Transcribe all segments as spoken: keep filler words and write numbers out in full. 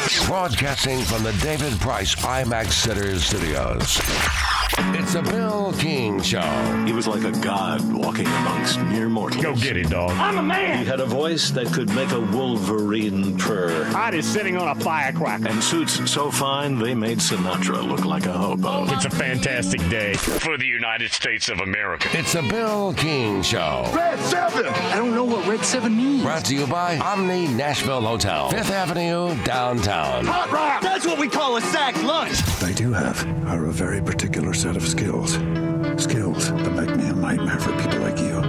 Broadcasting from the David Price IMAX Center Studios. It's a Bill King Show. He was like a god walking amongst mere mortals. Go get it, dog. I'm a man. He had a voice that could make a wolverine purr. Hot is sitting on a firecracker. And suits so fine, they made Sinatra look like a hobo. It's a fantastic day for the United States of America. It's a Bill King Show. Red seven. I don't know what Red seven means. Brought to you by Omni Nashville Hotel, Fifth Avenue, downtown. Hot rock. That's what we call a sack lunch. They do have are a very particular set of skills. Skills that make me a nightmare for people like you.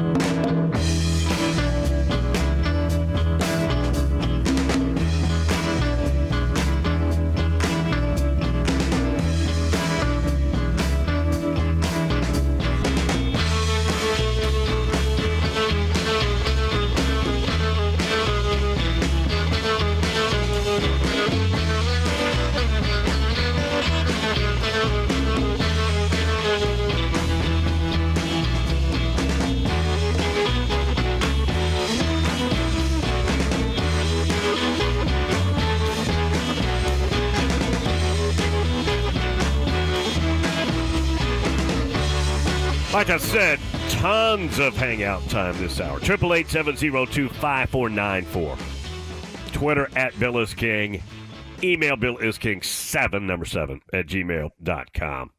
Like I said, tons of hangout time this hour. eight eight eight, seven oh two, five four nine four. Twitter at Bill is King. Email Bill is King seven, number seven, at gmail dot com.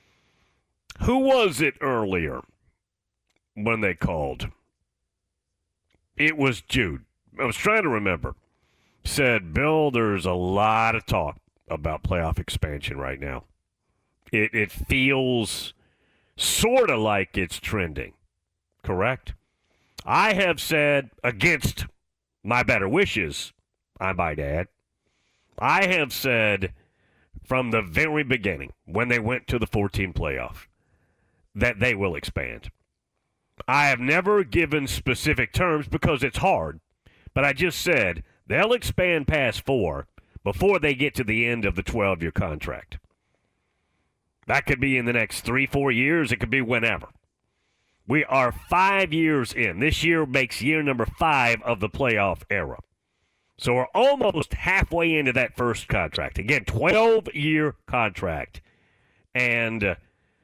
Who was it earlier when they called? It was Jude. I was trying to remember. Said, Bill, there's a lot of talk about playoff expansion right now. It, it feels sort of like it's trending, correct? I have said, against my better wishes, I might add, I have said from the very beginning, when they went to the fourteen playoff, that they will expand. I have never given specific terms because it's hard, but I just said they'll expand past four before they get to the end of the twelve-year contract. That could be in the next three, four years. It could be whenever. We are five years in. This year makes year number five of the playoff era. So we're almost halfway into that first contract. Again, twelve-year contract. And uh,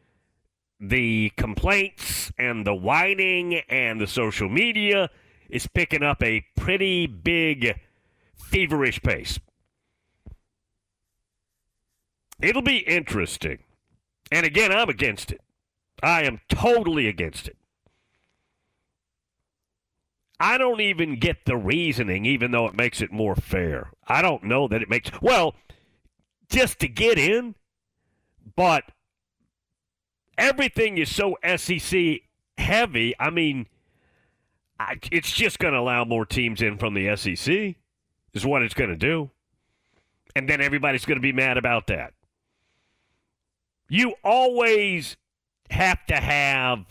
the complaints and the whining and the social media is picking up a pretty big, feverish pace. It'll be interesting. And again, I'm against it. I am totally against it. I don't even get the reasoning, even though it makes it more fair. I don't know that it makes, well, just to get in, but everything is so S E C heavy. I mean, I, it's just going to allow more teams in from the S E C, is what it's going to do. And then everybody's going to be mad about that. You always have to have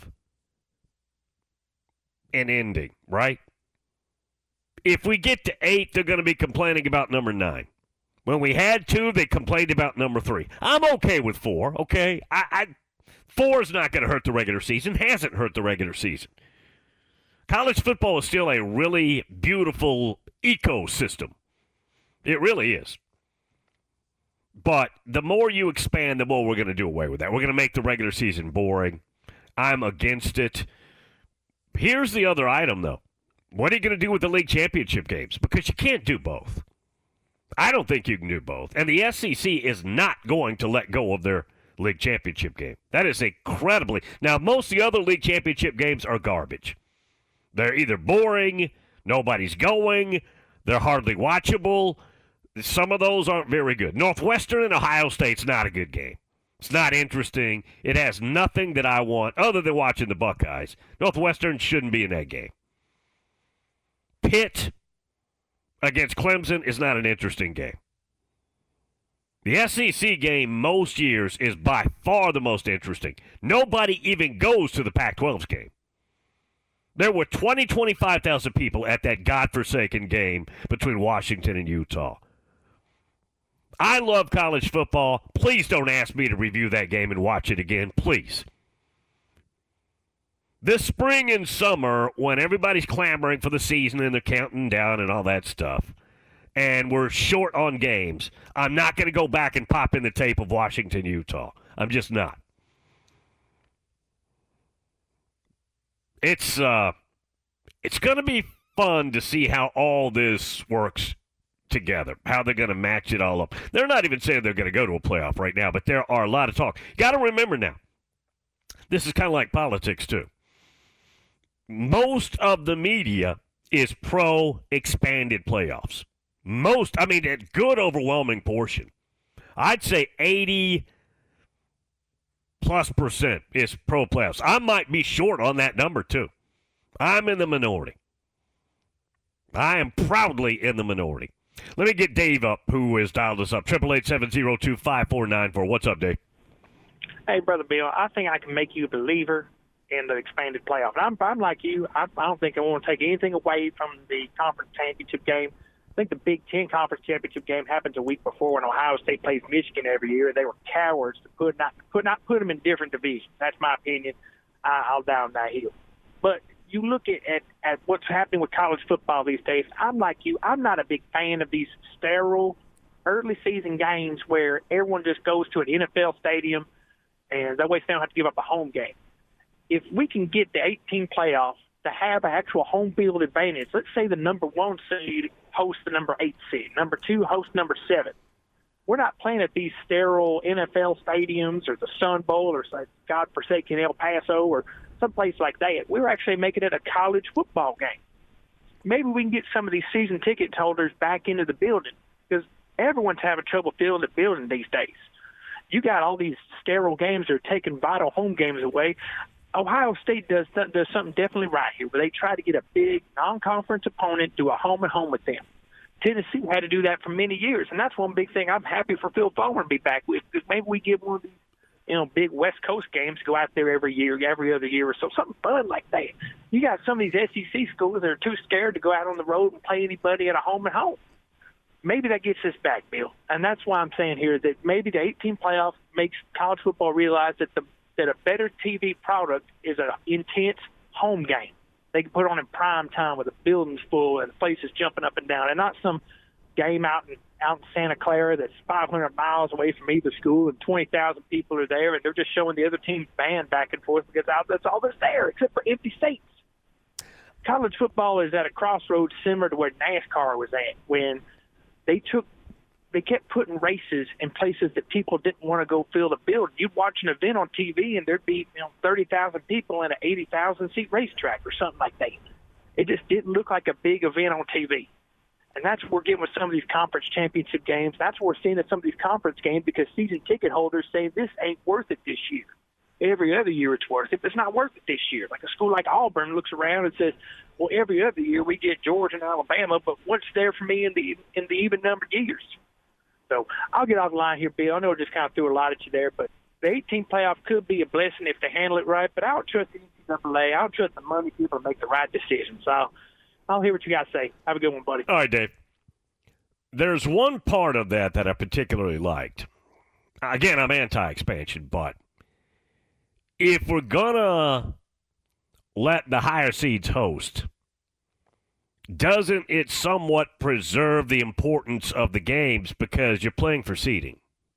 an ending, right? If we get to eight, they're going to be complaining about number nine. When we had two, they complained about number three. I'm okay with four, okay? I, I four is not going to hurt the regular season, hasn't hurt the regular season. College football is still a really beautiful ecosystem. It really is. But the more you expand, the more we're going to do away with that. We're going to make the regular season boring. I'm against it. Here's the other item, though. What are you going to do with the league championship games? Because you can't do both. I don't think you can do both. And the S E C is not going to let go of their league championship game. That is incredibly... Now, most of the other league championship games are garbage. They're either boring, nobody's going, they're hardly watchable. Some of those aren't very good. Northwestern and Ohio State's not a good game. It's not interesting. It has nothing that I want other than watching the Buckeyes. Northwestern shouldn't be in that game. Pitt against Clemson is not an interesting game. The S E C game most years is by far the most interesting. Nobody even goes to the Pac twelve's game. There were twenty, twenty-five thousand people at that godforsaken game between Washington and Utah. I love college football. Please don't ask me to review that game and watch it again. Please. This spring and summer, when everybody's clamoring for the season and they're counting down and all that stuff, and we're short on games, I'm not going to go back and pop in the tape of Washington, Utah. I'm just not. It's uh, it's going to be fun to see how all this works together, how they're going to match it all up. They're not even saying they're going to go to a playoff right now, but there are a lot of talk. Got to remember now, this is kind of like politics too. Most of the media is pro-expanded playoffs. Most, I mean, a good overwhelming portion. I'd say eighty plus percent is pro-playoffs. I might be short on that number too. I'm in the minority. I am proudly in the minority. Let me get Dave up, who has dialed us up. eight eight eight, seven oh two, five four nine four. What's up, Dave? Hey, Brother Bill, I think I can make you a believer in the expanded playoff. And I'm, I'm like you. I, I don't think I want to take anything away from the conference championship game. I think the Big Ten conference championship game happens a week before when Ohio State plays Michigan every year, and they were cowards to put not put not put them in different divisions. That's my opinion. I, I'll down that hill. But you look at, at, at what's happening with college football these days, I'm like you. I'm not a big fan of these sterile early season games where everyone just goes to an N F L stadium and that way they don't have to give up a home game. If we can get the eighteen playoff to have an actual home field advantage, let's say the number one seed hosts the number eight seed, number two hosts number seven. We're not playing at these sterile N F L stadiums or the Sun Bowl or God-forsaken El Paso or someplace like that. We're actually making it a college football game. Maybe we can get some of these season ticket holders back into the building because everyone's having trouble filling the building these days. You got all these sterile games that are taking vital home games away. Ohio State does does something definitely right here, where they try to get a big non-conference opponent, do a home and home with them. Tennessee had to do that for many years, and that's one big thing I'm happy for Phil Fulmer to be back with, because maybe we give one of these, you know, big West Coast games, go out there every year, every other year or so, something fun like that. You got some of these S E C schools that are too scared to go out on the road and play anybody at a home and home. Maybe that gets us back, Bill, and that's why I'm saying here that maybe the eighteen playoff makes college football realize that the that a better T V product is an intense home game. They can put on in prime time with the buildings full and the places jumping up and down, and not some game out in out in Santa Clara that's five hundred miles away from either school and twenty thousand people are there, and they're just showing the other team's band back and forth because that's all that's there except for empty seats. College football is at a crossroads similar to where NASCAR was at when they took they kept putting races in places that people didn't want to go fill the building. You'd watch an event on T V, and there'd be you know thirty thousand people in an eighty thousand seat racetrack or something like that. It just didn't look like a big event on T V. And that's what we're getting with some of these conference championship games. That's what we're seeing at some of these conference games because season ticket holders say this ain't worth it this year. Every other year it's worth it, but it's not worth it this year. Like a school like Auburn looks around and says, well, every other year we get Georgia and Alabama, but what's there for me in the in the even-numbered years? So I'll get off the line here, Bill. I know I just kind of threw a lot at you there, but the eighteen playoff could be a blessing if they handle it right, but I don't trust the N C double A. I don't trust the money people to make the right decisions. So I'll, I'll hear what you got to say. Have a good one, buddy. All right, Dave. There's one part of that that I particularly liked. Again, I'm anti-expansion, but if we're going to let the higher seeds host, doesn't it somewhat preserve the importance of the games because you're playing for seeding?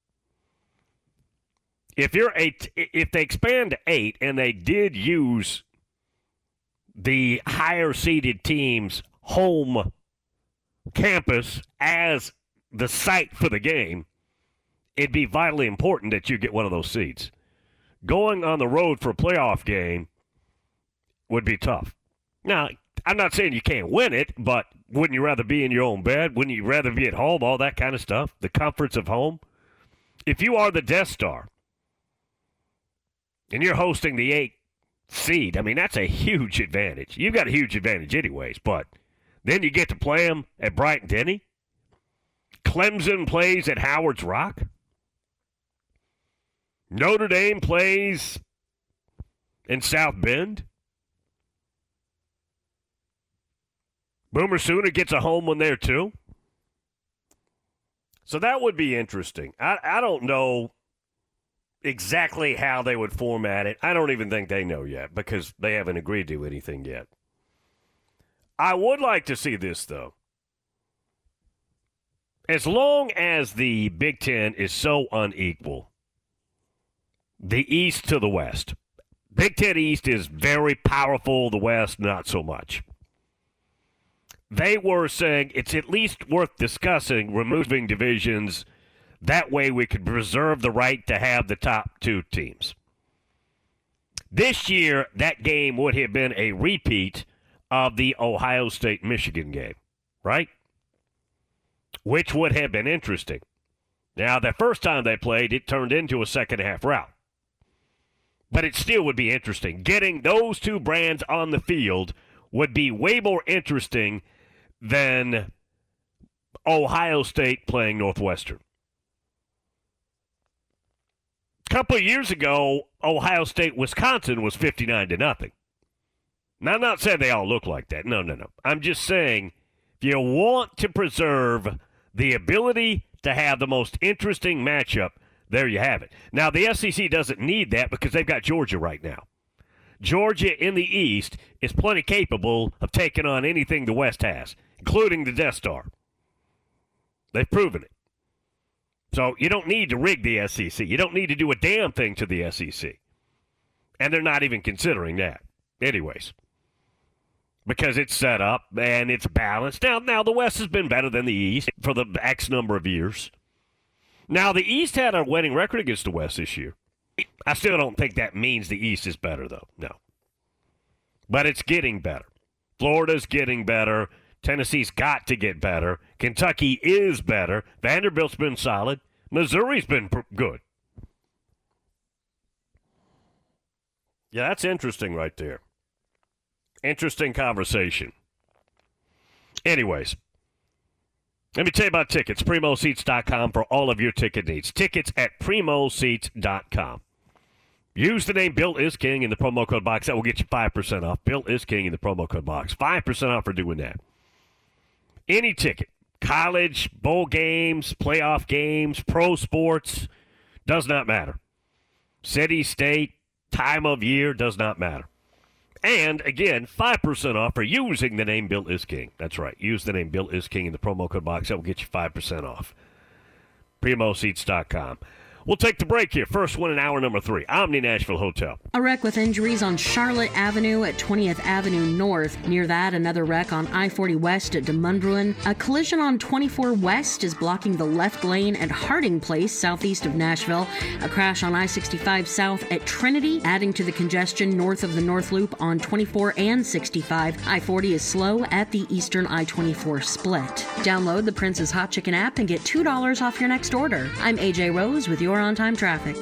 If you're eight, if they expand to eight and they did use the higher seeded team's home campus as the site for the game, it'd be vitally important that you get one of those seats. Going on the road for a playoff game would be tough. Now, I'm not saying you can't win it, but wouldn't you rather be in your own bed? Wouldn't you rather be at home? All that kind of stuff. The comforts of home. If you are the Death Star and you're hosting the eight seed, I mean, that's a huge advantage. You've got a huge advantage anyways, but then you get to play them at Bryant-Denny. Clemson plays at Howard's Rock. Notre Dame plays in South Bend. Boomer Sooner gets a home one there, too. So that would be interesting. I, I don't know exactly how they would format it. I don't even think they know yet because they haven't agreed to anything yet. I would like to see this, though. as long as the Big Ten is so unequal, the East to the West, Big Ten East is very powerful, the West not so much. They were saying it's at least worth discussing removing divisions. That way we could preserve the right to have the top two teams. This year, that game would have been a repeat of the Ohio State-Michigan game, right? Which would have been interesting. Now, the first time they played, it turned into a second-half rout. But it still would be interesting. Getting those two brands on the field would be way more interesting than Ohio State playing Northwestern. A couple of years ago, Ohio State-Wisconsin was fifty-nine to nothing. Now, I'm not saying they all look like that. No, no, no. I'm just saying if you want to preserve the ability to have the most interesting matchup, there you have it. Now, the S E C doesn't need that because they've got Georgia right now. Georgia in the East is plenty capable of taking on anything the West has, including the Death Star. They've proven it. So you don't need to rig the S E C. You don't need to do a damn thing to the S E C. And they're not even considering that. Anyways. Because it's set up and it's balanced. Now, now the West has been better than the East for the X number of years. Now, the East had a winning record against the West this year. I still don't think that means the East is better, though. No. But it's getting better. Florida's getting better. Tennessee's got to get better. Kentucky is better. Vanderbilt's been solid. Missouri's been pr- good. Yeah, that's interesting right there. Interesting conversation. Anyways, let me tell you about tickets. Primo Seats dot com for all of your ticket needs. Tickets at Primo Seats dot com. Use the name Bill Is King in the promo code box. That will get you five percent off. Bill Is King in the promo code box. five percent off for doing that. Any ticket. College, bowl games, playoff games, pro sports. Does not matter. City, state, time of year, does not matter. And, again, five percent off for using the name Bill Is King. That's right. Use the name Bill Is King in the promo code box. That will get you five percent off. Primo Seats dot com. We'll take the break here. First one in hour number three. Omni Nashville Hotel. A wreck with injuries on Charlotte Avenue at twentieth Avenue North. Near that, another wreck on I forty West at DeMundruin. A collision on twenty-four West is blocking the left lane at Harding Place, southeast of Nashville. A crash on I sixty-five South at Trinity, adding to the congestion north of the North Loop on twenty-four and sixty-five. I forty is slow at the eastern I twenty-four split. Download the Prince's Hot Chicken app and get two dollars off your next order. I'm A J Rose with your on-time traffic.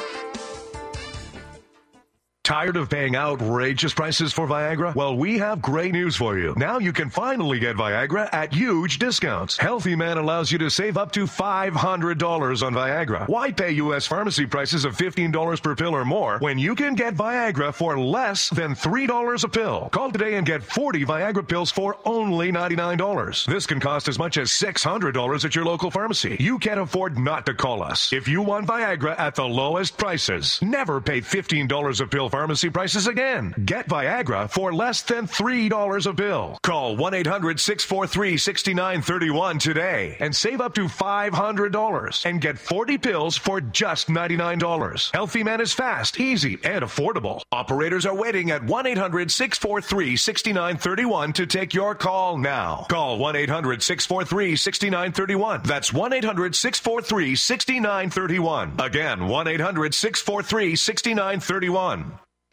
Tired of paying outrageous prices for Viagra? Well, we have great news for you. Now you can finally get Viagra at huge discounts. Healthy Man allows you to save up to five hundred dollars on Viagra. Why pay U S pharmacy prices of fifteen dollars per pill or more when you can get Viagra for less than three dollars a pill? Call today and get forty Viagra pills for only ninety-nine dollars. This can cost as much as six hundred dollars at your local pharmacy. You can't afford not to call us. If you want Viagra at the lowest prices, never pay fifteen dollars a pill pharmacy prices again. Get Viagra for less than three dollars a pill. Call one eight hundred six four three six nine three one today and save up to five hundred dollars and get forty pills for just ninety-nine dollars. Healthy Man is fast, easy, and affordable. Operators are waiting at one eight hundred six four three six nine three one to take your call now. Call one eight hundred six four three six nine three one. That's one eight hundred six four three six nine three one. Again, one eight hundred six four three six nine three one.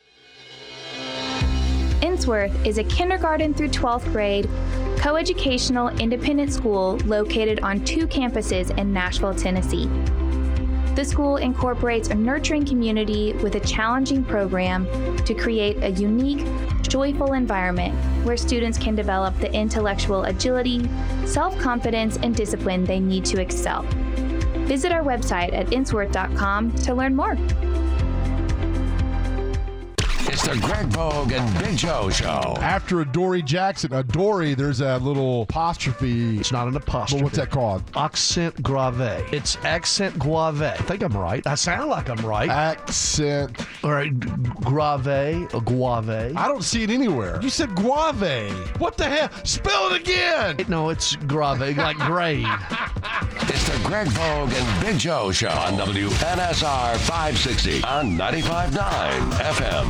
Innsworth is a kindergarten through twelfth grade coeducational independent school located on two campuses in Nashville, Tennessee. The school incorporates a nurturing community with a challenging program to create a unique, joyful environment where students can develop the intellectual agility, self-confidence, and discipline they need to excel. Visit our website at innsworth dot com to learn more. It's the Greg Bogue and Big Joe Show. After Adoree Jackson, Adoree, there's a little apostrophe. It's not an apostrophe. Well, what's that called? Accent grave. It's accent grave. I think I'm right. I sound like I'm right. Accent. All right, grave, or guave. I don't see it anywhere. You said guave. What the hell? Spell it again. No, it's grave, like grave. It's the Greg Bogue and Big Joe Show on W N S R five sixty on ninety-five point nine F M.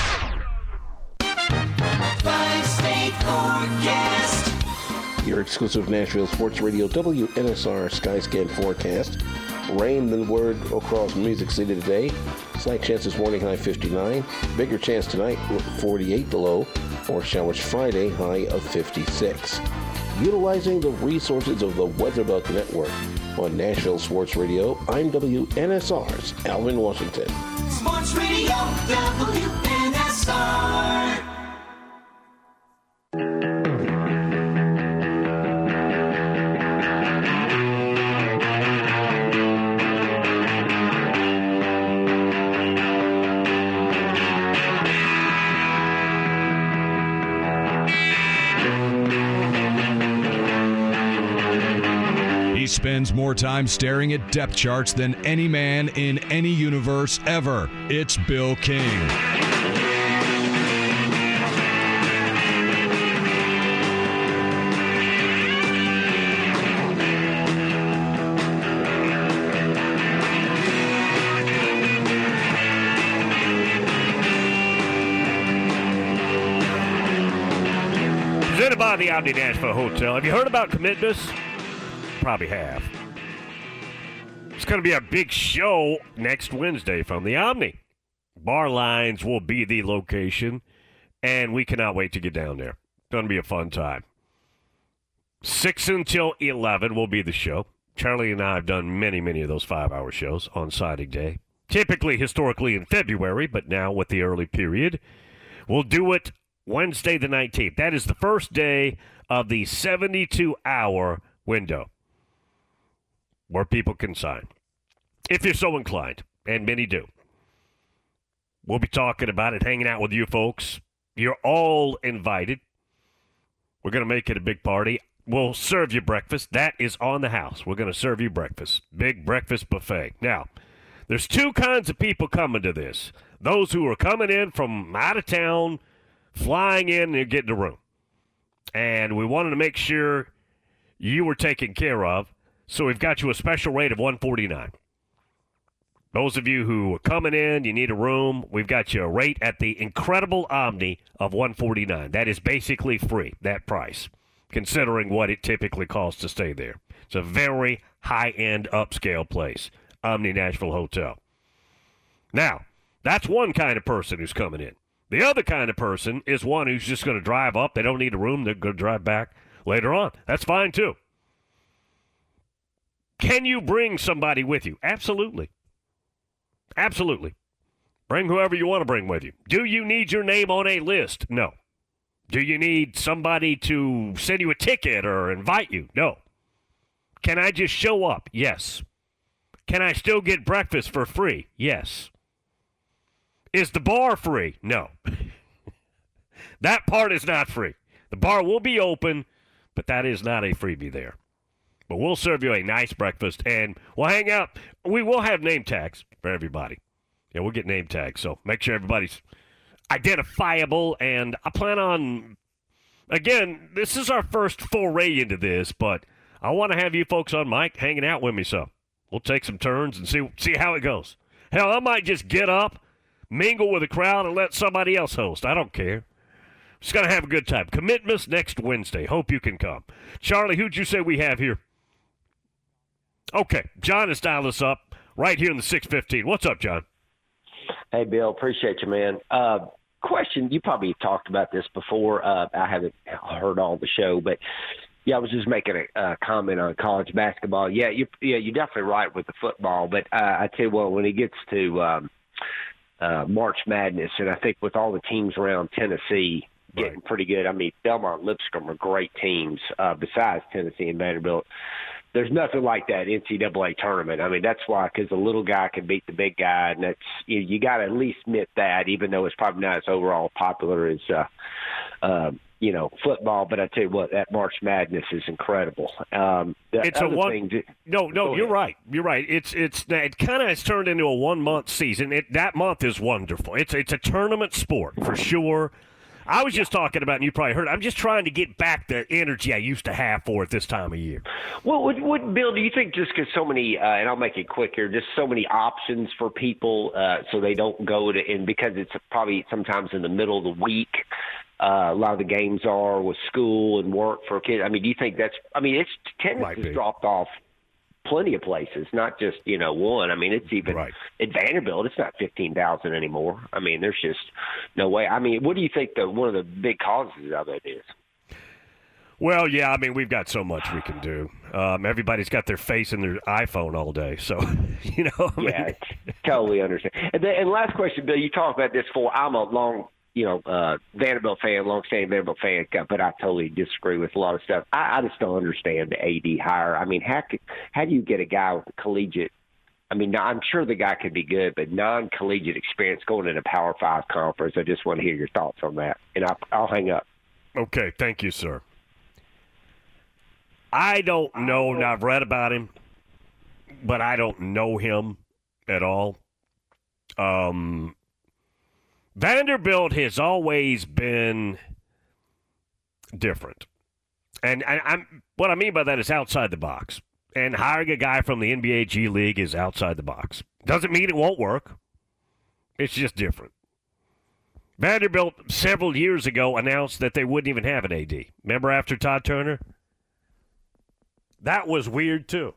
Five-state forecast. Your exclusive Nashville Sports Radio W N S R Skyscan forecast. Rain than word across Music City today. Slight chances morning high fifty-nine. Bigger chance tonight forty-eight below. Or showers Friday high of fifty-six. Utilizing the resources of the WeatherBuck Network on Nashville Sports Radio, I'm W N S R's Alvin Washington. Sports Radio W N S R. He spends more time staring at depth charts than any man in any universe ever. It's Bill King. Presented by the Omni Nashville Hotel. Have you heard about Commitments? Probably have. It's going to be a big show next Wednesday from the Omni. Bar Lines will be the location, and we cannot wait to get down there. It's going to be a fun time. six until eleven will be the show. Charlie and I have done many, many of those five-hour shows on signing day. Typically, historically, in February, but now with the early period. We'll do it Wednesday the nineteenth. That is the first day of the seventy-two hour window where people can sign, if you're so inclined, and many do. We'll be talking about it, hanging out with you folks. You're all invited. We're going to make it a big party. We'll serve you breakfast. That is on the house. We're going to serve you breakfast. Big breakfast buffet. Now, there's two kinds of people coming to this. Those who are coming in from out of town, flying in and getting a room. And we wanted to make sure you were taken care of. So we've got you a special rate of one forty-nine. Those of you who are coming in, you need a room, we've got you a rate at the incredible Omni of one forty-nine. That is basically free, that price, considering what it typically costs to stay there. It's a very high-end, upscale place, Omni Nashville Hotel. Now, that's one kind of person who's coming in. The other kind of person is one who's just going to drive up. They don't need a room. They're going to drive back later on. That's fine, too. Can you bring somebody with you? Absolutely. Absolutely. Bring whoever you want to bring with you. Do you need your name on a list? No. Do you need somebody to send you a ticket or invite you? No. Can I just show up? Yes. Can I still get breakfast for free? Yes. Is the bar free? No. That part is not free. The bar will be open, but that is not a freebie there. But we'll serve you a nice breakfast, and we'll hang out. We will have name tags for everybody. Yeah, we'll get name tags, so make sure everybody's identifiable. And I plan on, again, this is our first foray into this, but I want to have you folks on mic hanging out with me, so we'll take some turns and see see how it goes. Hell, I might just get up, mingle with the crowd, and let somebody else host. I don't care. Just going to have a good time. Commitments next Wednesday. Hope you can come. Charlie, who'd you say we have here? Okay, John has dialed us up right here in the six fifteen. What's up, John? Hey, Bill, appreciate you, man. Uh, question, you probably talked about this before. Uh, I haven't heard all the show, but, yeah, I was just making a uh, comment on college basketball. Yeah, you, yeah, you're definitely right with the football, but uh, I tell you what, when it gets to um, uh, March Madness, and I think with all the teams around Tennessee getting right. pretty good, I mean, Belmont and Lipscomb are great teams uh, besides Tennessee and Vanderbilt. there's nothing like that N C double A tournament. I mean, that's why, because the little guy can beat the big guy, and that's you, you got to at least admit that, even though it's probably not as overall popular as, uh, uh, you know, football. But I tell you what, that March Madness is incredible. Um, the it's a other one. thing to, no, no, go you're ahead. right. You're right. It's it's it kind of has turned into a one month season. It that month is wonderful. It's it's a tournament sport for sure. I was just talking about, and you probably heard, I'm just trying to get back the energy I used to have for it this time of year. Well, would, would Bill, do you think just because so many, uh, and I'll make it quick here, just so many options for people uh, so they don't go to, and because it's probably sometimes in the middle of the week, uh, a lot of the games are with school and work for kids. I mean, do you think that's, I mean, it's tennis has dropped off plenty of places, not just, you know, one. I mean, it's even right. at Vanderbilt, it's not fifteen thousand anymore. I mean, there's just no way. I mean, what do you think the one of the big causes of it is? Well, yeah, I mean, we've got so much we can do. Um, everybody's got their face in their iPhone all day, so, you know. I mean. Yeah, totally understand. And, then, and last question, Bill, you talked about this before. I'm a long, you know, uh, Vanderbilt fan, long-standing Vanderbilt fan, but I totally disagree with a lot of stuff. I, I just don't understand the A D hire. I mean, how could, how do you get a guy with a collegiate? I mean, I'm sure the guy could be good, but non-collegiate experience going in a Power Five conference. I just want to hear your thoughts on that, and I'll, I'll hang up. Okay, thank you, sir. I don't know, and I've read about him, but I don't know him at all. Um, Vanderbilt has always been different. And, and I'm what I mean by that is outside the box. And hiring a guy from the N B A G League is outside the box. Doesn't mean it won't work. It's just different. Vanderbilt, several years ago, announced that they wouldn't even have an A D. Remember after Todd Turner? That was weird, too.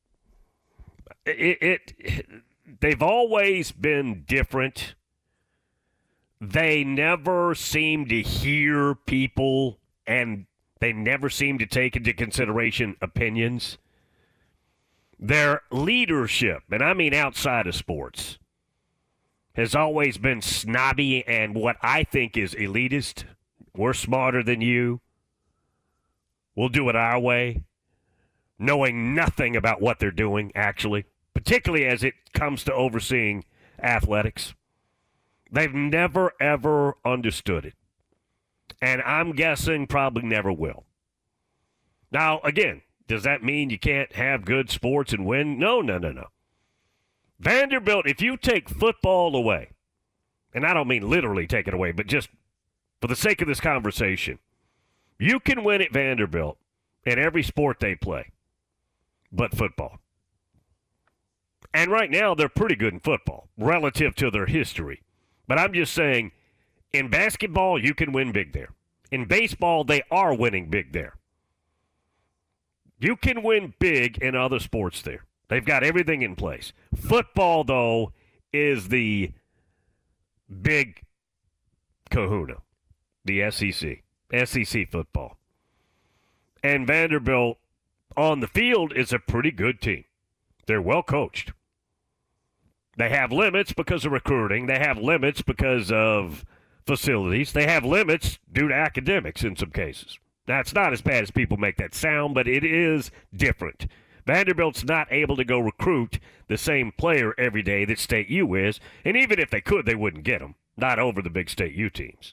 It, it, it they've always been different. They never seem to hear people, and they never seem to take into consideration opinions. Their leadership, and I mean outside of sports, has always been snobby and what I think is elitist. We're smarter than you. We'll do it our way, knowing nothing about what they're doing, actually, particularly as it comes to overseeing athletics. They've never, ever understood it. And I'm guessing probably never will. Now, again, does that mean you can't have good sports and win? No, no, no, no. Vanderbilt, if you take football away, and I don't mean literally take it away, but just for the sake of this conversation, you can win at Vanderbilt in every sport they play, but football. And right now, they're pretty good in football relative to their history. But I'm just saying, in basketball, you can win big there. In baseball, they are winning big there. You can win big in other sports there. They've got everything in place. Football, though, is the big kahuna, the S E C, S E C football. And Vanderbilt, on the field, is a pretty good team. They're well coached. They have limits because of recruiting. They have limits because of facilities. They have limits due to academics in some cases. Now, it's not as bad as people make that sound, but it is different. Vanderbilt's not able to go recruit the same player every day that State U is, and even if they could, they wouldn't get them, not over the big State U teams.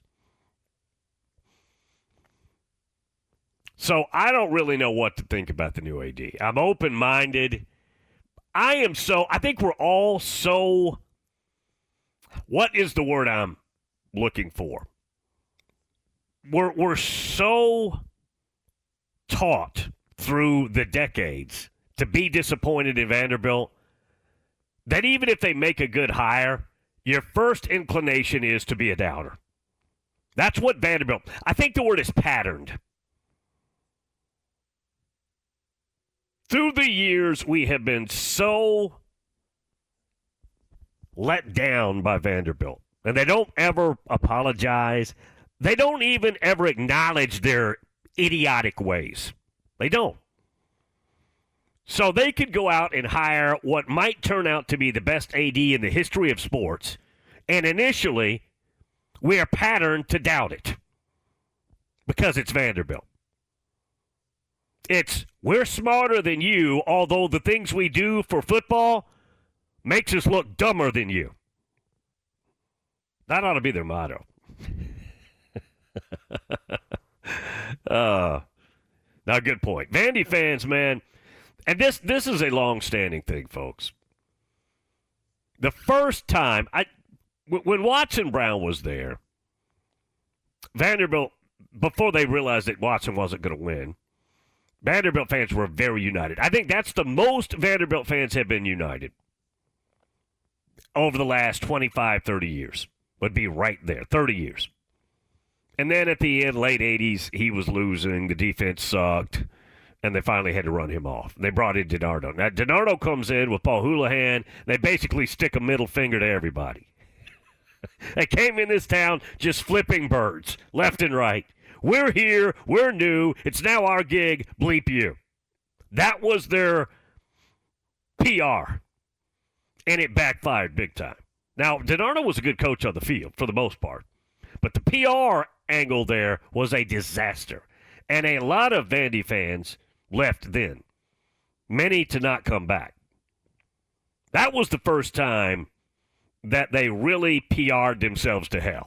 So I don't really know what to think about the new A D. I'm open-minded. I am so, I think we're all so, what is the word I'm looking for? We're, we're so taught through the decades to be disappointed in Vanderbilt that even if they make a good hire, your first inclination is to be a doubter. That's what Vanderbilt, I think the word is patterned. Through the years, we have been so let down by Vanderbilt. And they don't ever apologize. They don't even ever acknowledge their idiotic ways. They don't. So they could go out and hire what might turn out to be the best A D in the history of sports. And initially, we are patterned to doubt it because it's Vanderbilt. It's we're smarter than you, although the things we do for football makes us look dumber than you. That ought to be their motto. uh, now, good point. Vandy fans, man, and this this is a long-standing thing, folks. The first time, I, w- when Watson Brown was there, Vanderbilt, before they realized that Watson wasn't going to win, Vanderbilt fans were very united. I think that's the most Vanderbilt fans have been united over the last twenty-five, thirty years. Would be right there, thirty years. And then at the end, late eighties, he was losing. The defense sucked, and they finally had to run him off. They brought in DiNardo. Now, DiNardo comes in with Paul Houlihan. They basically stick a middle finger to everybody. They came in this town just flipping birds, left and right. We're here. We're new. It's now our gig. Bleep you. That was their P R, and it backfired big time. Now, DiNardo was a good coach on the field for the most part, but the P R angle there was a disaster, and a lot of Vandy fans left then, many to not come back. That was the first time that they really P R'd themselves to hell.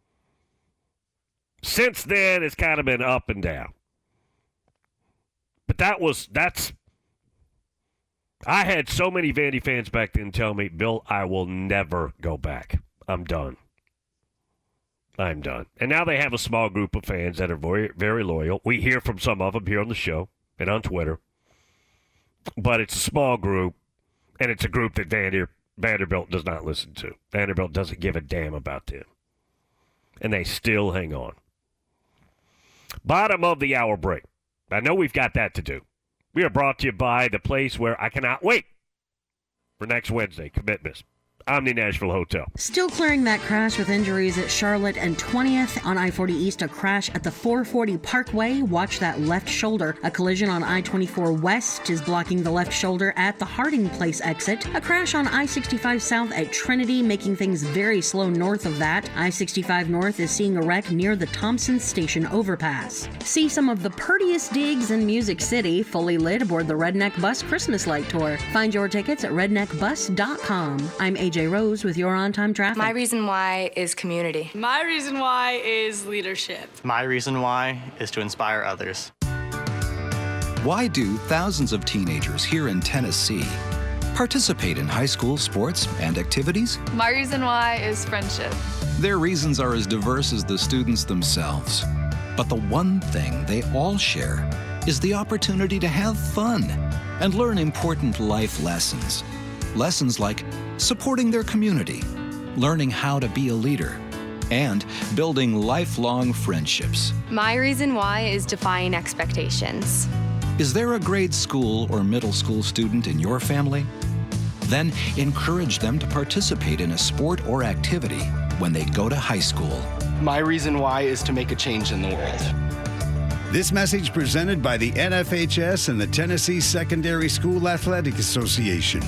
Since then, it's kind of been up and down. But that was, that's, I had so many Vandy fans back then tell me, Bill, I will never go back. I'm done. I'm done. And now they have a small group of fans that are very, very loyal. We hear from some of them here on the show and on Twitter. But it's a small group, and it's a group that Vander, Vanderbilt does not listen to. Vanderbilt doesn't give a damn about them. And they still hang on. Bottom of the hour break. I know we've got that to do. We are brought to you by the place where I cannot wait for next Wednesday. Commitments. Omni Nashville Hotel. Still clearing that crash with injuries at Charlotte and twentieth on I forty East. A crash at the four forty Parkway. Watch that left shoulder. A collision on I twenty-four West is blocking the left shoulder at the Harding Place exit. A crash on I sixty-five South at Trinity, making things very slow north of that. I sixty-five North is seeing a wreck near the Thompson Station overpass. See some of the prettiest digs in Music City, fully lit aboard the Redneck Bus Christmas Light Tour. Find your tickets at redneck bus dot com. I'm A J Rose with your on-time traffic. My reason why is community. My reason why is leadership. My reason why is to inspire others. Why do thousands of teenagers here in Tennessee participate in high school sports and activities? My reason why is friendship. Their reasons are as diverse as the students themselves. But the one thing they all share is the opportunity to have fun and learn important life lessons. Lessons like supporting their community, learning how to be a leader, and building lifelong friendships. My reason why is defying expectations. Is there a grade school or middle school student in your family? Then encourage them to participate in a sport or activity when they go to high school. My reason why is to make a change in the world. This message presented by the N F H S and the Tennessee Secondary School Athletic Association.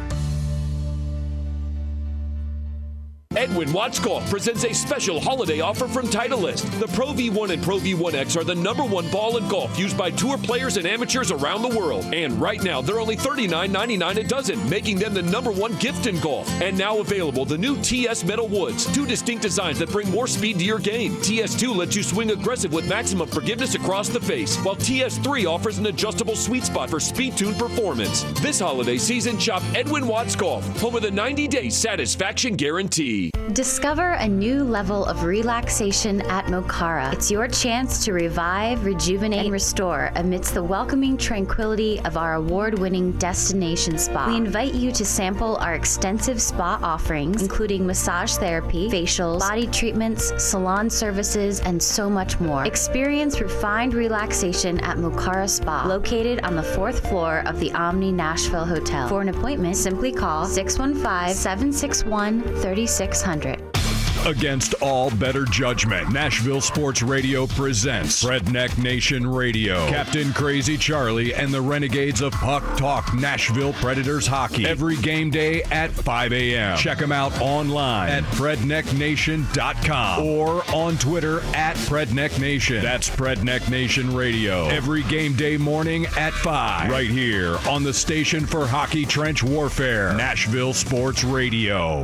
Edwin Watts Golf presents a special holiday offer from Titleist. The Pro V one and Pro V one X are the number one ball in golf used by tour players and amateurs around the world. And right now, they're only thirty-nine ninety-nine a dozen, making them the number one gift in golf. And now available, the new T S Metal Woods. Two distinct designs that bring more speed to your game. T S two lets you swing aggressive with maximum forgiveness across the face, while T S three offers an adjustable sweet spot for speed-tuned performance. This holiday season, shop Edwin Watts Golf, home of the ninety-day satisfaction guarantee. Discover a new level of relaxation at Mokara. It's your chance to revive, rejuvenate, and restore amidst the welcoming tranquility of our award-winning destination spa. We invite you to sample our extensive spa offerings, including massage therapy, facials, body treatments, salon services, and so much more. Experience refined relaxation at Mokara Spa, located on the fourth floor of the Omni Nashville Hotel. For an appointment, simply call six one five, seven six one, three six zero zero. Against all better judgment, Nashville Sports Radio presents Redneck Nation Radio. Captain Crazy Charlie and the Renegades of Puck talk Nashville Predators hockey every game day at five a.m. Check them out online at Predneck Nation dot com or on Twitter at Predneck Nation. That's Predneck Nation Radio. Every game day morning at five. Right here on the station for hockey trench warfare, Nashville Sports Radio.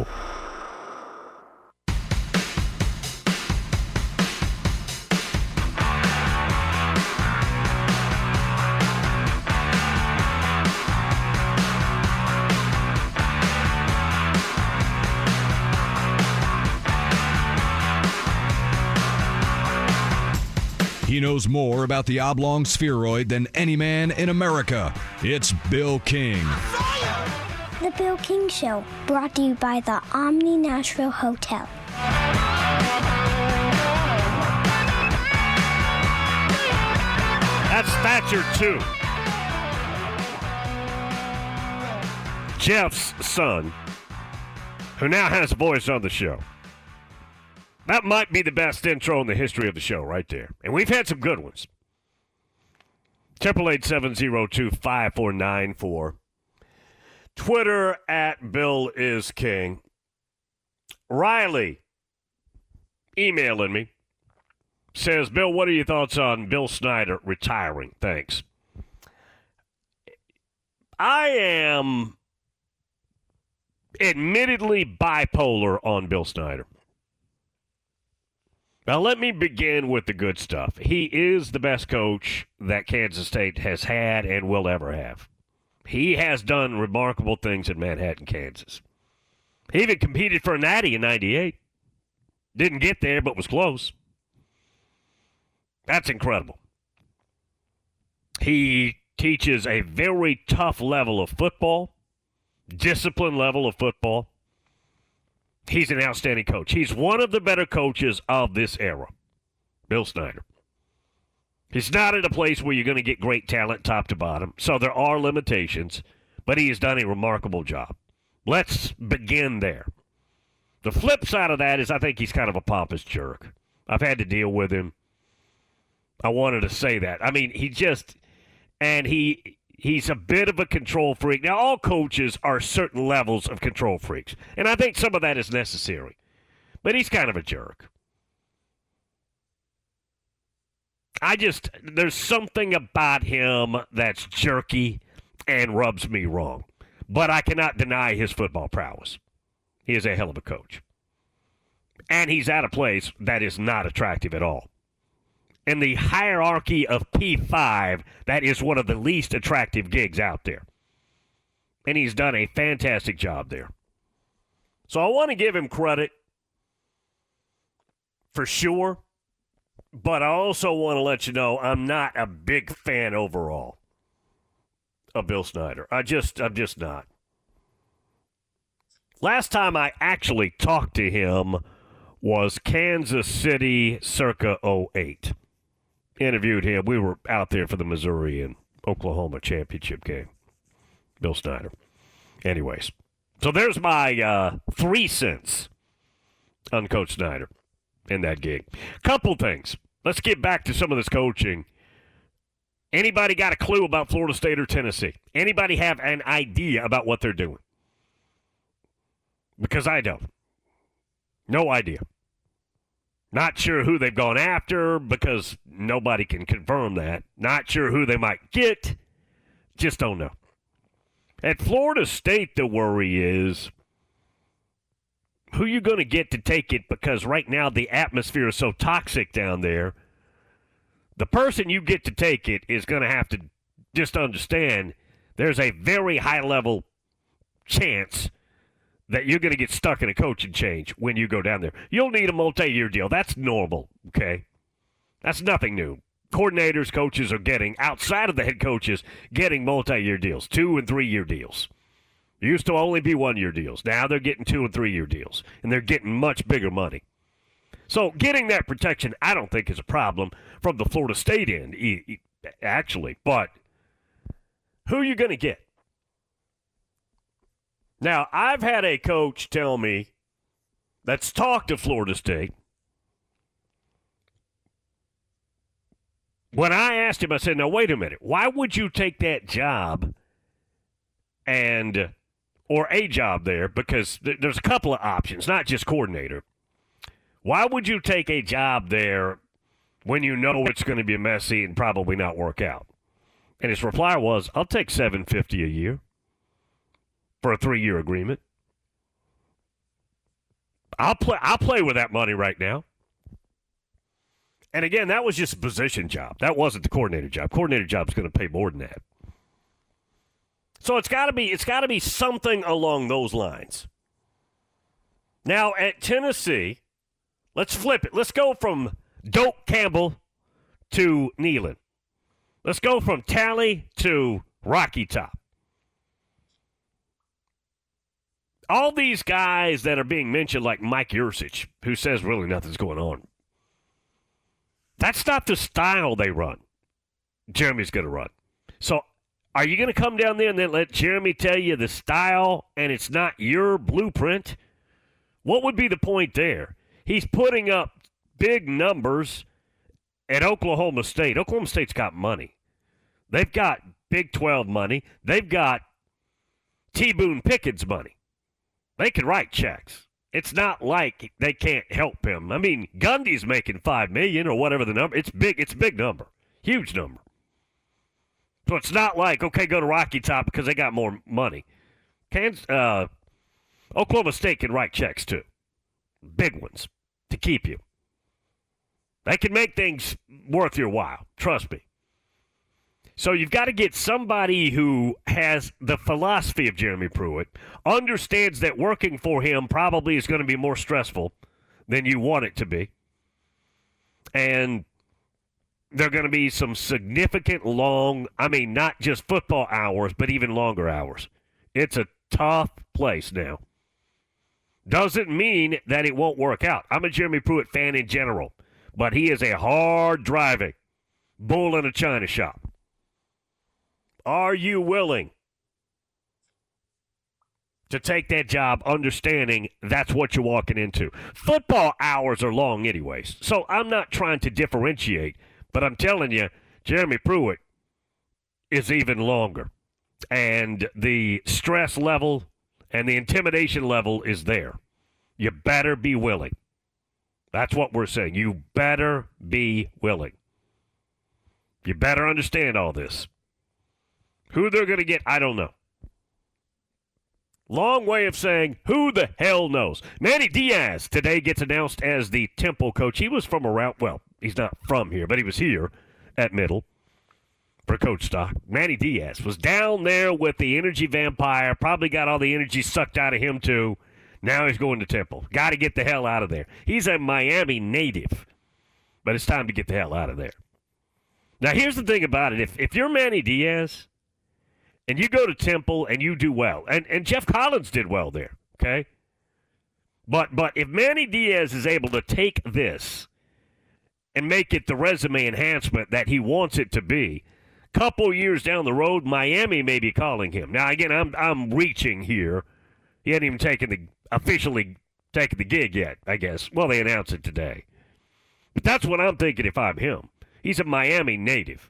He knows more about the oblong spheroid than any man in America. It's Bill King. The Bill King Show, brought to you by the Omni Nashville Hotel. That's Thatcher two. Jeff's son, who now has a voice on the show. That might be the best intro in the history of the show right there. And we've had some good ones. eight eight eight, seven oh two, five four nine four. Twitter at Bill is King. Riley emailing me. Says, Bill, what are your thoughts on Bill Snyder retiring? Thanks. I am admittedly bipolar on Bill Snyder. Now, let me begin with the good stuff. He is the best coach that Kansas State has had and will ever have. He has done remarkable things in Manhattan, Kansas. He even competed for a natty in ninety-eight. Didn't get there, but was close. That's incredible. He teaches a very tough level of football, disciplined level of football. He's an outstanding coach. He's one of the better coaches of this era, Bill Snyder. He's not at a place where you're going to get great talent top to bottom, so there are limitations, but he has done a remarkable job. Let's begin there. The flip side of that is I think he's kind of a pompous jerk. I've had to deal with him. I wanted to say that. I mean, he just, and he... He's a bit of a control freak. Now, all coaches are certain levels of control freaks, and I think some of that is necessary. But he's kind of a jerk. I just, there's something about him that's jerky and rubs me wrong. But I cannot deny his football prowess. He is a hell of a coach. And he's at a place that is not attractive at all. In the hierarchy of P five, that is one of the least attractive gigs out there. And he's done a fantastic job there. So I want to give him credit for sure, but I also want to let you know I'm not a big fan overall of Bill Snyder. I just, I'm just not. Last time I actually talked to him was Kansas City circa oh eight. Interviewed him. We were out there for the Missouri and Oklahoma championship game. Bill Snyder. Anyways, so there's my uh, three cents on Coach Snyder in that gig. Couple things. Let's get back to some of this coaching. Anybody got a clue about Florida State or Tennessee? Anybody have an idea about what they're doing? Because I don't. No idea. Not sure who they've gone after because nobody can confirm that. Not sure who they might get. Just don't know. At Florida State, the worry is who you going to get to take it because right now the atmosphere is so toxic down there. The person you get to take it is going to have to just understand there's a very high-level chance that you're going to get stuck in a coaching change when you go down there. You'll need a multi-year deal. That's normal, okay? That's nothing new. Coordinators, coaches are getting, outside of the head coaches, getting multi-year deals, two- and three-year deals. Used to only be one-year deals. Now they're getting two- and three-year deals, and they're getting much bigger money. So getting that protection, I don't think is a problem from the Florida State end, actually. But who are you going to get? Now, I've had a coach tell me Let's talk to Florida State. When I asked him, I said, now, wait a minute. Why would you take that job and or a job there? Because th- there's a couple of options, not just coordinator. Why would you take a job there when you know it's going to be messy and probably not work out? And his reply was, I'll take seven hundred fifty dollars a year for a three-year agreement. I'll play I'll play with that money right now. And again, that was just a position job. That wasn't the coordinator job. Coordinator job is going to pay more than that. So it's got to be it's got to be something along those lines. Now at Tennessee, let's flip it. Let's go from Doak Campbell to Neyland. Let's go from Tally to Rocky Top. All these guys that are being mentioned, like Mike Yursich, who says really nothing's going on. That's not the style they run. Jeremy's going to run. So are you going to come down there and then let Jeremy tell you the style and it's not your blueprint? What would be the point there? He's putting up big numbers at Oklahoma State. Oklahoma State's got money. They've got Big twelve money. They've got T. Boone Pickens money. They can write checks. It's not like they can't help him. I mean, Gundy's making five million dollars or whatever the number. It's big. It's a big number. Huge number. So it's not like, okay, go to Rocky Top because they got more money. Kansas, uh, Oklahoma State can write checks too. Big ones to keep you. They can make things worth your while. Trust me. So you've got to get somebody who has the philosophy of Jeremy Pruitt, understands that working for him probably is going to be more stressful than you want it to be. And there are going to be some significant long, I mean, not just football hours, but even longer hours. It's a tough place now. Doesn't mean that it won't work out. I'm a Jeremy Pruitt fan in general, but he is a hard-driving bull in a china shop. Are you willing to take that job understanding that's what you're walking into? Football hours are long anyways, so I'm not trying to differentiate, but I'm telling you, Jeremy Pruitt is even longer. And the stress level and the intimidation level is there. You better be willing. That's what we're saying. You better be willing. You better understand all this. Who they're going to get, I don't know. Long way of saying, who the hell knows? Manny Diaz today gets announced as the Temple coach. He was from around, well, he's not from here, but he was here at Middle for Coach Stock. Manny Diaz was down there with the energy vampire, probably got all the energy sucked out of him too. Now he's going to Temple. Got to get the hell out of there. He's a Miami native, but it's time to get the hell out of there. Now, here's the thing about it. If, if you're Manny Diaz and you go to Temple and you do well, and, and Jeff Collins did well there, okay? But but if Manny Diaz is able to take this and make it the resume enhancement that he wants it to be, couple years down the road, Miami may be calling him. Now, again, I'm I'm reaching here. He hadn't even taken the officially taken the gig yet, I guess. Well, they announced it today. But that's what I'm thinking if I'm him. He's a Miami native.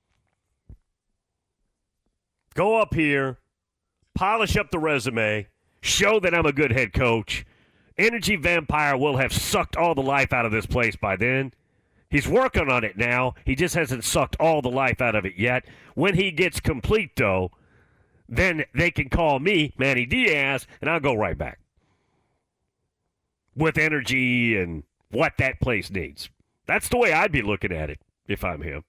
Go up here, polish up the resume, show that I'm a good head coach. Energy Vampire will have sucked all the life out of this place by then. He's working on it now. He just hasn't sucked all the life out of it yet. When he gets complete, though, then they can call me, Manny Diaz, and I'll go right back with energy and what that place needs. That's the way I'd be looking at it if I'm him.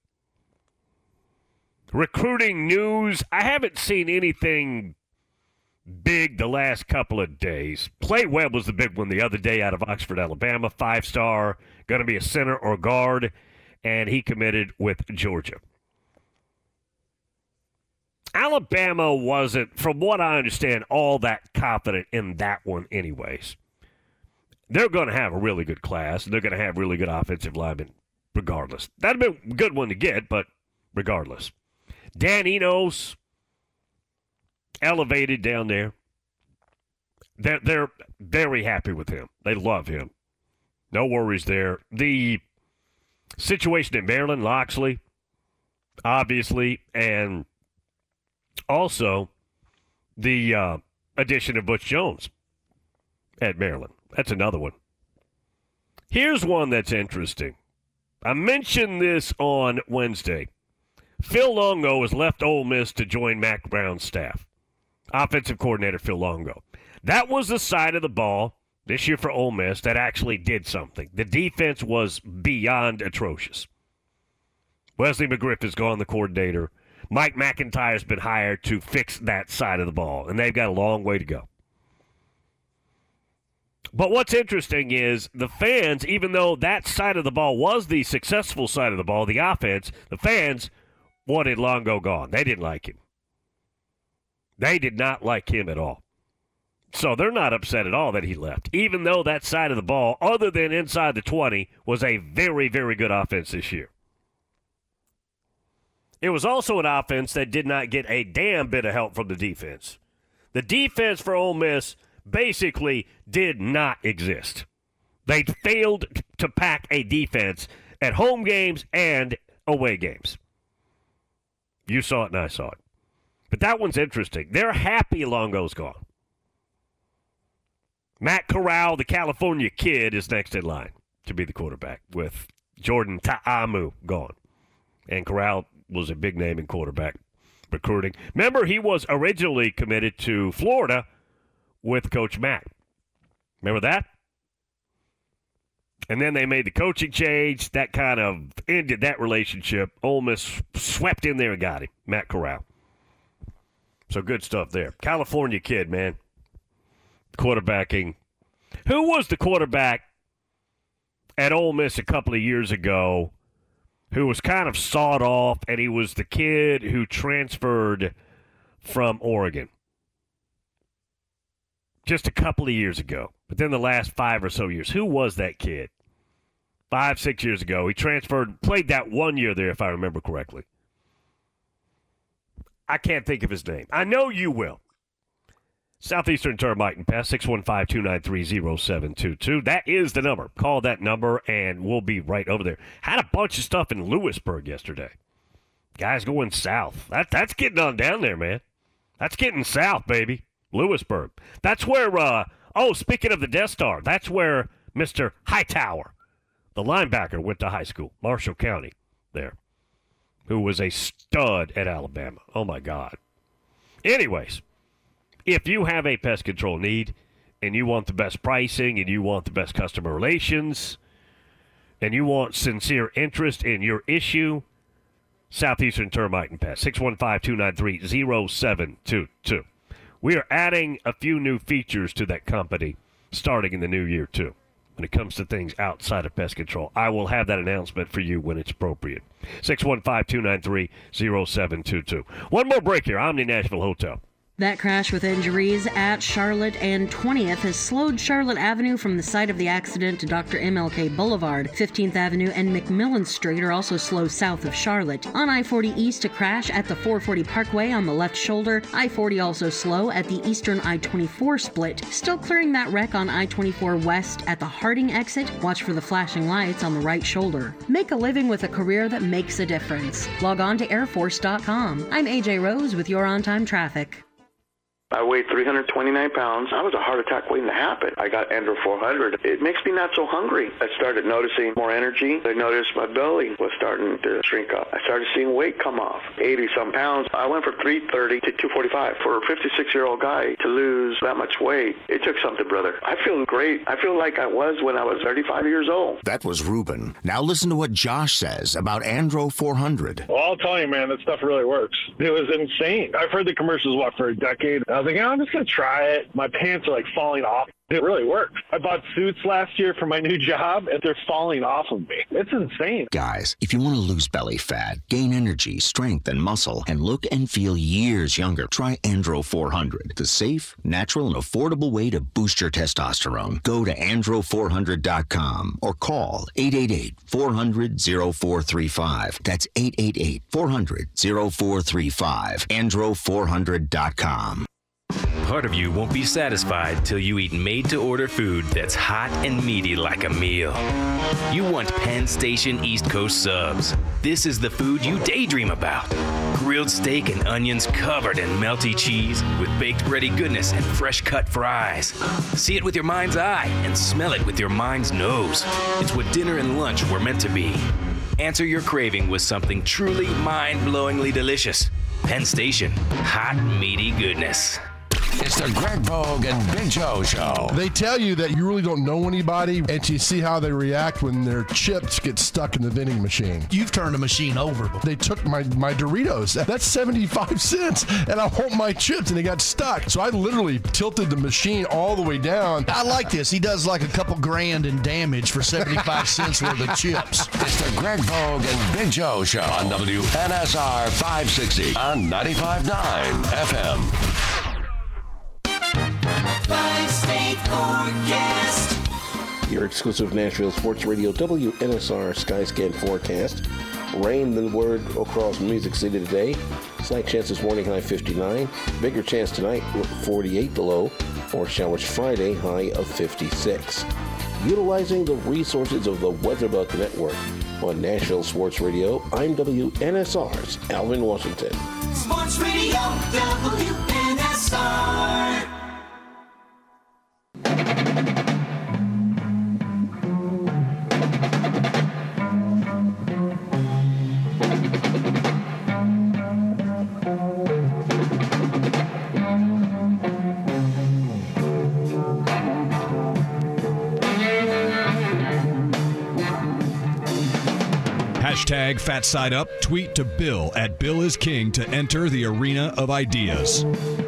Recruiting news, I haven't seen anything big the last couple of days. Clay Webb was the big one the other day out of Oxford, Alabama. Five-star, going to be a center or guard, and he committed with Georgia. Alabama wasn't, from what I understand, all that confident in that one anyways. They're going to have a really good class, and they're going to have really good offensive linemen regardless. That'd be a good one to get, but regardless. Dan Enos, elevated down there. they're, they're very happy with him. They love him. No worries there. The situation in Maryland, Loxley, obviously, and also the uh, addition of Butch Jones at Maryland. That's another one. Here's one that's interesting. I mentioned this on Wednesday. Phil Longo has left Ole Miss to join Mack Brown's staff. Offensive coordinator Phil Longo. That was the side of the ball this year for Ole Miss that actually did something. The defense was beyond atrocious. Wesley McGriff is gone, the coordinator. Mike McIntyre has been hired to fix that side of the ball, and they've got a long way to go. But what's interesting is the fans, even though that side of the ball was the successful side of the ball, the offense, the fans wanted Longo gone. They didn't like him. They did not like him at all. So they're not upset at all that he left, even though that side of the ball, other than inside the twenty, was a very, very good offense this year. It was also an offense that did not get a damn bit of help from the defense. The defense for Ole Miss basically did not exist. They failed to pack a defense at home games and away games. You saw it and I saw it. But that one's interesting. They're happy Longo's gone. Matt Corral, the California kid, is next in line to be the quarterback with Jordan Ta'amu gone. And Corral was a big name in quarterback recruiting. Remember, he was originally committed to Florida with Coach Mack. Remember that? And then they made the coaching change. That kind of ended that relationship. Ole Miss swept in there and got him, Matt Corral. So good stuff there. California kid, man. Quarterbacking. Who was the quarterback at Ole Miss a couple of years ago who was kind of sawed off, and he was the kid who transferred from Oregon just a couple of years ago? But then the last five or so years, who was that kid? Five, six years ago. He transferred, played that one year there, if I remember correctly. I can't think of his name. I know you will. Southeastern Termite and Pest, six one five, two nine three, zero seven two two. That is the number. Call that number, and we'll be right over there. Had a bunch of stuff in Lewisburg yesterday. Guys going south. That That's getting on down there, man. That's getting south, baby. Lewisburg. That's where, uh, oh, speaking of the Death Star, that's where Mister Hightower, the linebacker, went to high school, Marshall County there, who was a stud at Alabama. Oh, my God. Anyways, if you have a pest control need and you want the best pricing and you want the best customer relations and you want sincere interest in your issue, Southeastern Termite and Pest, six one five, two nine three, zero seven two two. We are adding a few new features to that company starting in the new year, too, when it comes to things outside of pest control. I will have that announcement for you when it's appropriate. six one five, two nine three, zero seven two two. One more break here. Omni Nashville Hotel. That crash with injuries at Charlotte and twentieth has slowed Charlotte Avenue from the site of the accident to Doctor M L K Boulevard. fifteenth Avenue and McMillan Street are also slow south of Charlotte. On I forty East, a crash at the four forty Parkway on the left shoulder. I forty also slow at the eastern I twenty-four split. Still clearing that wreck on I twenty-four West at the Harding exit. Watch for the flashing lights on the right shoulder. Make a living with a career that makes a difference. Log on to air force dot com. I'm A J Rose with your on-time traffic. I weighed three hundred twenty-nine pounds. I was a heart attack waiting to happen. I got Andro four hundred. It makes me not so hungry. I started noticing more energy. I noticed my belly was starting to shrink up. I started seeing weight come off, eighty-some pounds. I went from three thirty to two forty-five. For a fifty-six-year-old guy to lose that much weight, it took something, brother. I feel great. I feel like I was when I was thirty-five years old. That was Ruben. Now listen to what Josh says about Andro four hundred. Well, I'll tell you, man, that stuff really works. It was insane. I've heard the commercials, what, for a decade. I was like, oh, I'm just going to try it. My pants are like falling off. It really works. I bought suits last year for my new job, and they're falling off of me. It's insane. Guys, if you want to lose belly fat, gain energy, strength, and muscle, and look and feel years younger, try Andro four hundred, the safe, natural, and affordable way to boost your testosterone. Go to andro four hundred dot com or call eight eight eight, four hundred, oh four three five. That's eight eight eight, four hundred, oh four three five. andro four hundred dot com. Part of you won't be satisfied till you eat made-to-order food that's hot and meaty like a meal. You want Penn Station East Coast subs. This is the food you daydream about. Grilled steak and onions covered in melty cheese with baked-ready goodness and fresh-cut fries. See it with your mind's eye and smell it with your mind's nose. It's what dinner and lunch were meant to be. Answer your craving with something truly mind-blowingly delicious. Penn Station, hot, meaty goodness. It's the Greg Vogue and Big Joe Show. They tell you that you really don't know anybody until you see how they react when their chips get stuck in the vending machine. You've turned a machine over before. They took my, my Doritos. That's seventy-five cents, and I want my chips, and they got stuck. So I literally tilted the machine all the way down. I like this. He does like a couple grand in damage for seventy-five cents worth of chips. It's the Greg Vogue and Big Joe Show on W N S R five sixty on ninety-five point nine F M. Five-state forecast. Your exclusive Nashville Sports Radio W N S R Skyscan forecast. Rain than word across Music City today. Slight chances warning high fifty-nine. Bigger chance tonight with forty-eight the low. More showers Friday, high of fifty-six. Utilizing the resources of the Weatherbug Network on Nashville Sports Radio, I'm W N S R's Alvin Washington. Sports Radio W N S R. Hashtag Fat Side Up. Tweet to Bill at Bill is King to enter the arena of ideas.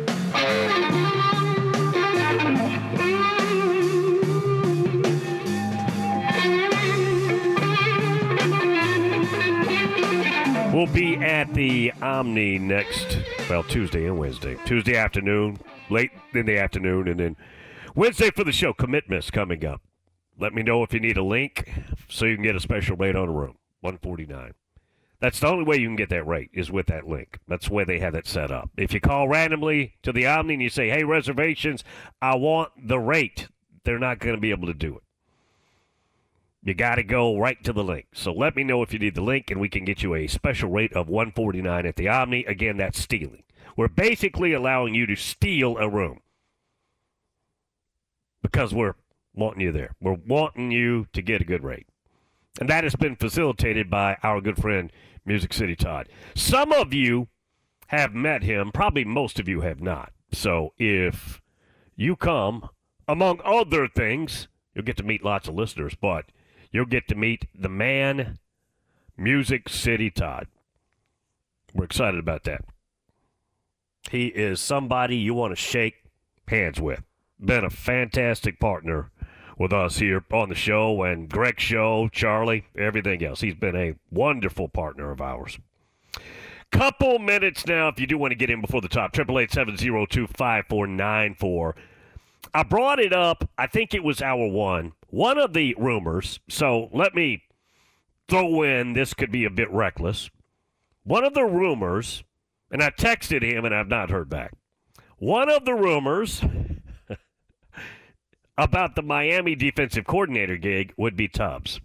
We'll be at the Omni next, well, Tuesday and Wednesday. Tuesday afternoon, late in the afternoon, and then Wednesday for the show. Commitments coming up. Let me know if you need a link so you can get a special rate on a room. one forty-nine. That's the only way you can get that rate is with that link. That's the way they have it set up. If you call randomly to the Omni and you say, hey, reservations, I want the rate, they're not going to be able to do it. You got to go right to the link. So let me know if you need the link, and we can get you a special rate of one forty-nine at the Omni. Again, that's stealing. We're basically allowing you to steal a room because we're wanting you there. We're wanting you to get a good rate. And that has been facilitated by our good friend, Music City Todd. Some of you have met him. Probably most of you have not. So if you come, among other things, you'll get to meet lots of listeners, but you'll get to meet the man, Music City Todd. We're excited about that. He is somebody you want to shake hands with. Been a fantastic partner with us here on the show and Greg's show, Charlie, everything else. He's been a wonderful partner of ours. Couple minutes now if you do want to get in before the top. eight eight eight, seven oh two, five four nine four. I brought it up, I think it was hour one. One of the rumors, so let me throw in, this could be a bit reckless. One of the rumors, and I texted him and I've not heard back. One of the rumors about the Miami defensive coordinator gig would be Tubbs,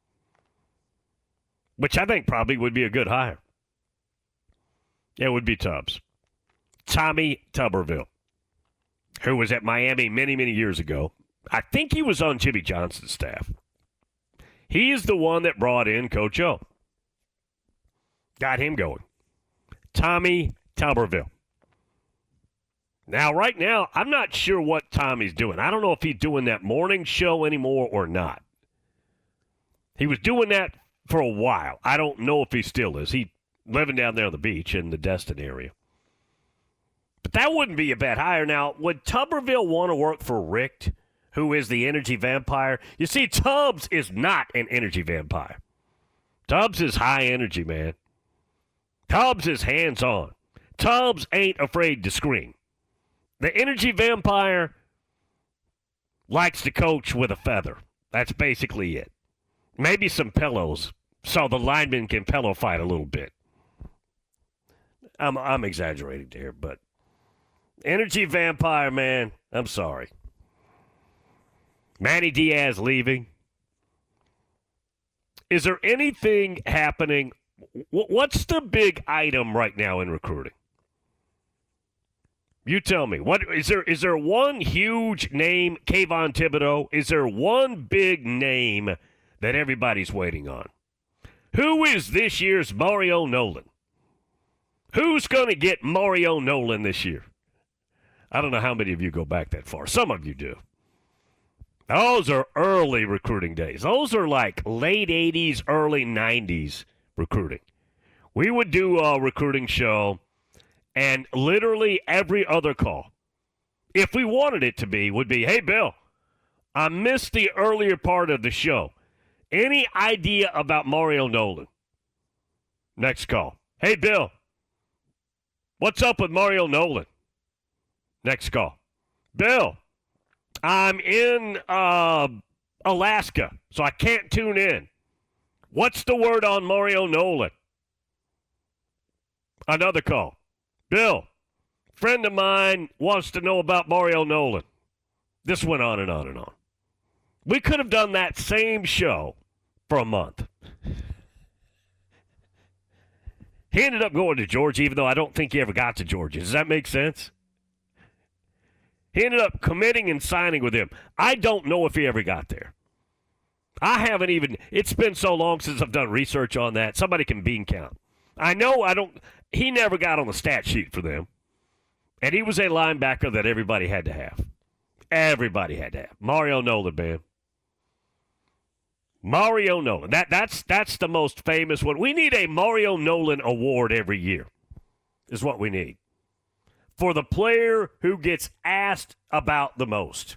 which I think probably would be a good hire. It would be Tubbs. Tommy Tuberville, who was at Miami many, many years ago. I think he was on Jimmy Johnson's staff. He is the one that brought in Coach O. Got him going. Tommy Tuberville. Now, right now, I'm not sure what Tommy's doing. I don't know if he's doing that morning show anymore or not. He was doing that for a while. I don't know if he still is. He's living down there on the beach in the Destin area. But that wouldn't be a bad hire. Now, would Tuberville want to work for Richt, who is the energy vampire? You see, Tubbs is not an energy vampire. Tubbs is high energy, man. Tubbs is hands-on. Tubbs ain't afraid to scream. The energy vampire likes to coach with a feather. That's basically it. Maybe some pillows so the linemen can pillow fight a little bit. I'm I'm exaggerating there, but Energy vampire, man. I'm sorry. Manny Diaz leaving. Is there anything happening? What's the big item right now in recruiting? You tell me. What is there? Is there one huge name, Kayvon Thibodeau? Is there one big name that everybody's waiting on? Who is this year's Mario Nolan? Who's going to get Mario Nolan this year? I don't know how many of you go back that far. Some of you do. Those are early recruiting days. Those are like late eighties, early nineties recruiting. We would do a recruiting show, and literally every other call, if we wanted it to be, would be, hey, Bill, I missed the earlier part of the show. Any idea about Mario Nolan? Next call. Hey, Bill, what's up with Mario Nolan? Next call. Bill, I'm in uh, Alaska, so I can't tune in. What's the word on Mario Nolan? Another call. Bill, friend of mine wants to know about Mario Nolan. This went on and on and on. We could have done that same show for a month. He ended up going to Georgia, even though I don't think he ever got to Georgia. Does that make sense? He ended up committing and signing with him. I don't know if he ever got there. I haven't even, it's been so long since I've done research on that. Somebody can bean count. I know I don't, he never got on the stat sheet for them. And he was a linebacker that everybody had to have. Everybody had to have. Mario Nolan, man. Mario Nolan. That, that's, that's the most famous one. We need a Mario Nolan award every year, is what we need. For the player who gets asked about the most.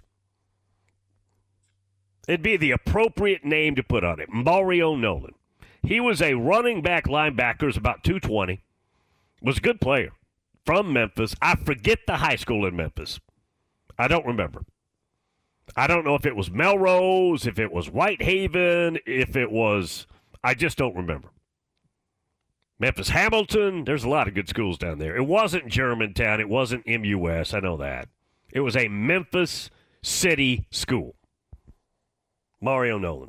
It'd be the appropriate name to put on it. Mario Nolan. He was a running back linebacker, was about two twenty. Was a good player. From Memphis. I forget the high school in Memphis. I don't remember. I don't know if it was Melrose, if it was Whitehaven, if it was, I just don't remember. Memphis Hamilton, there's a lot of good schools down there. It wasn't Germantown. It wasn't M U S. I know that. It was a Memphis City school. Mario Nolan.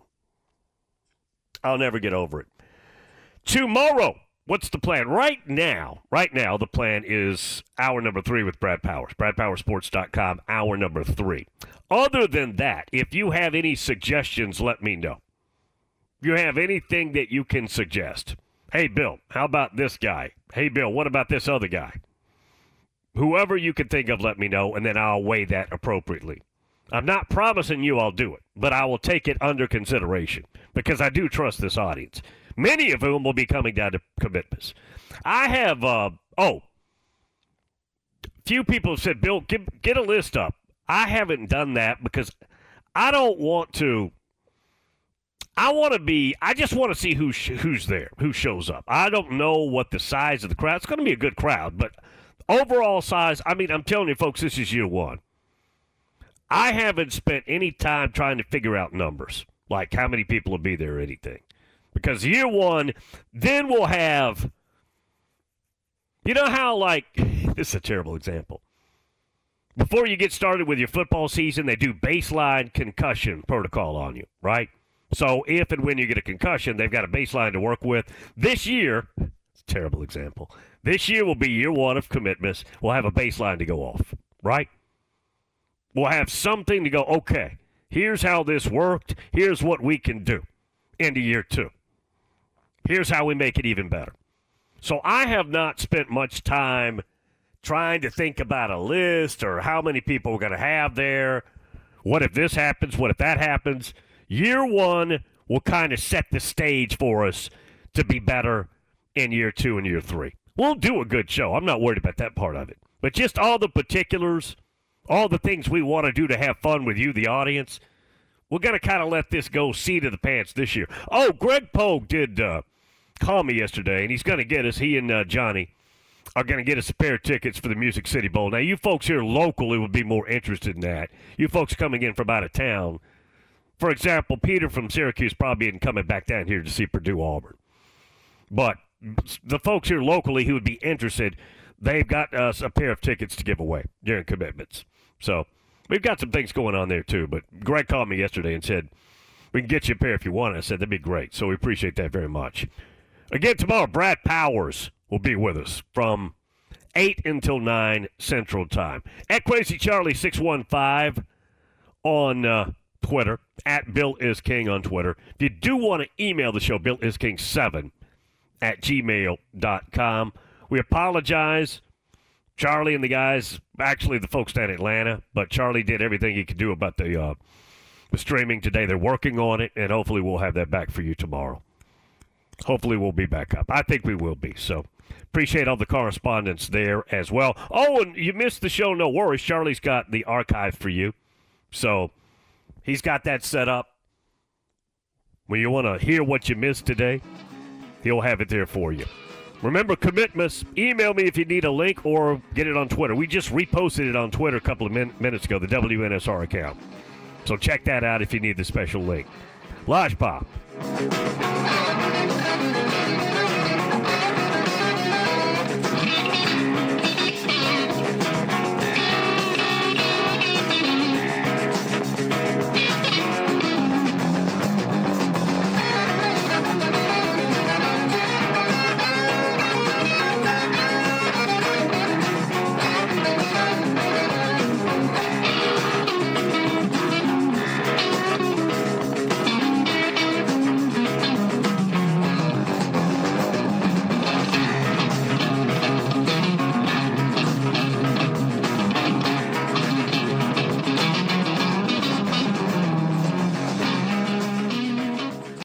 I'll never get over it. Tomorrow, what's the plan? Right now, right now, the plan is hour number three with Brad Powers. brad powers sports dot com, hour number three. Other than that, if you have any suggestions, let me know. If you have anything that you can suggest. Hey, Bill, how about this guy? Hey, Bill, what about this other guy? Whoever you can think of, let me know, and then I'll weigh that appropriately. I'm not promising you I'll do it, but I will take it under consideration because I do trust this audience. Many of whom will be coming down to commitments. I have, uh, oh, few people have said, Bill, get, get a list up. I haven't done that because I don't want to. I want to be, I just want to see who sh- who's there, who shows up. I don't know what the size of the crowd, it's going to be a good crowd, but overall size, I mean, I'm telling you folks, this is year one. I haven't spent any time trying to figure out numbers, like how many people will be there or anything. Because year one, then we'll have, you know how like, this is a terrible example. Before you get started with your football season, they do baseline concussion protocol on you, right? So if and when you get a concussion, they've got a baseline to work with. This year, it's a terrible example. This year will be year one of commitments. We'll have a baseline to go off, right? We'll have something to go, okay, here's how this worked. Here's what we can do into year two. Here's how we make it even better. So I have not spent much time trying to think about a list or how many people we're going to have there. What if this happens? What if that happens? Year one will kind of set the stage for us to be better in year two and year three. We'll do a good show. I'm not worried about that part of it. But just all the particulars, all the things we want to do to have fun with you, the audience, we're going to kind of let this go seat of the pants this year. Oh, Greg Pogue did uh, call me yesterday, and he's going to get us, he and uh, Johnny are going to get us a pair of tickets for the Music City Bowl. Now, you folks here locally would be more interested in that. You folks coming in from out of town, for example, Peter from Syracuse probably isn't coming back down here to see Purdue Auburn. But the folks here locally who would be interested, they've got us a pair of tickets to give away during commitments. So we've got some things going on there, too. But Greg called me yesterday and said, we can get you a pair if you want. I said, that'd be great. So we appreciate that very much. Again, tomorrow, Brad Powers will be with us from eight until nine Central Time. At Crazy Charlie six one five on uh, Twitter, at Bill is King on Twitter. If you do want to email the show, Bill is King seven at gmail dot com. We apologize. Charlie and the guys, actually the folks down in Atlanta, but Charlie did everything he could do about the, uh, the streaming today. They're working on it, and hopefully we'll have that back for you tomorrow. Hopefully we'll be back up. I think we will be, so appreciate all the correspondence there as well. Oh, and you missed the show, no worries. Charlie's got the archive for you, so he's got that set up. When you want to hear what you missed today, he'll have it there for you. Remember, commitments. Email me if you need a link or get it on Twitter. We just reposted it on Twitter a couple of min- minutes ago, the W N S R account. So check that out if you need the special link. Lodge Pop.